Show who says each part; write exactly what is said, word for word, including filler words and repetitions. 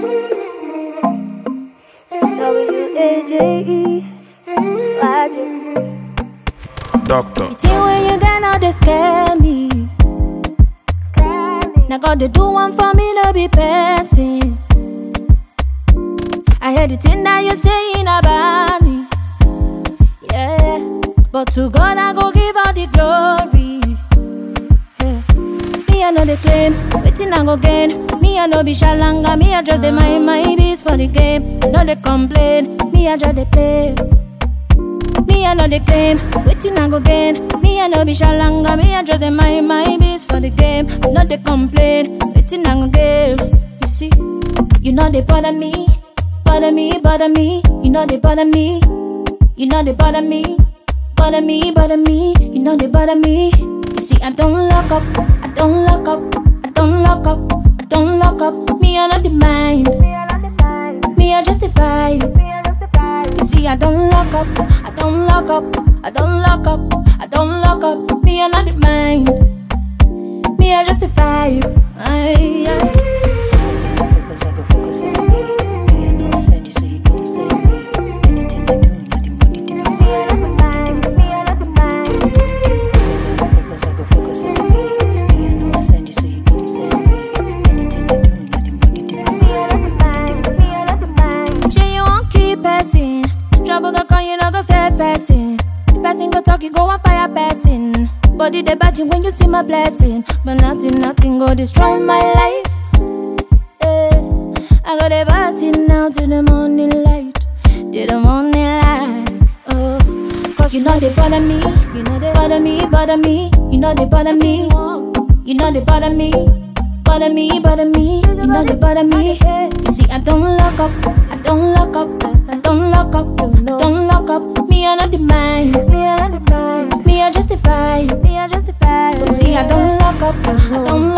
Speaker 1: W A J E Y J.
Speaker 2: Doctor.
Speaker 3: The thing when you get out, they scare me. Now God, they do one for me, no be passing. I heard the thing that you're saying about me. Yeah, but to God I go give all the glory. Yeah. Me I know the claim, waiting I go gain. Me I know be shalanga, me I just the my my beats for the game. I know they complain, me I just the play. Me I know the claim, waiting I go gain. Me I know be shalanga, me I just the my my beats for the game. I know they complain, waiting I go gain. You see, you know they bother me. Bother me, bother me, you know they bother me. You know they bother me, bother me, bother me, you know they bother me. You see, I don't lock up, I don't lock up, I don't lock up, I don't lock up. Me, I know the mind, me, I justify. You see, I don't lock up, I don't lock up, I don't lock up, I don't lock up. Me, I know the mind, me, I justify. Aye, aye. Trouble go come, you know go say person. Person go talk, you go and fire person. Body they bad you when you see my blessing. But nothing, nothing go destroy my life. Eh, I got a party now to the morning light. To the morning light. Oh, cause you know they bother me. You know they bother me, bother me. You know they bother me. You know they bother me. Bother me, bother me. You know they bother me. You see, I don't lock up. I don't lock up. I don't lock up, I don't lock up. Me, I know the mind. Me, I know the mind. Me, I justify. Me, I justify. See, I don't lock up. I don't